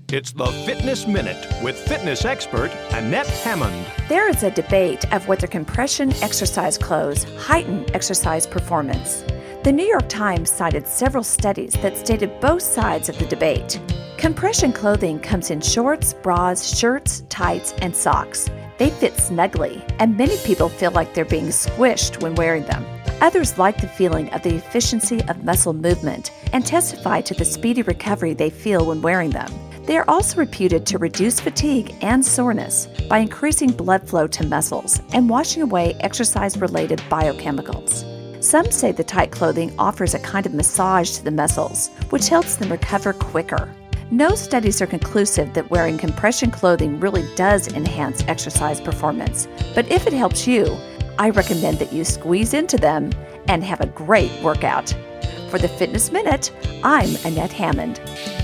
It's the Fitness Minute with fitness expert Annette Hammond. There is a debate of whether compression exercise clothes heighten exercise performance. The New York Times cited several studies that stated both sides of the debate. Compression clothing comes in shorts, bras, shirts, tights, and socks. They fit snugly, and many people feel like they're being squished when wearing them. Others like the feeling of the efficiency of muscle movement and testify to the speedy recovery they feel when wearing them. They are also reputed to reduce fatigue and soreness by increasing blood flow to muscles and washing away exercise-related biochemicals. Some say the tight clothing offers a kind of massage to the muscles, which helps them recover quicker. No studies are conclusive that wearing compression clothing really does enhance exercise performance, but if it helps you, I recommend that you squeeze into them and have a great workout. For the Fitness Minute, I'm Annette Hammond.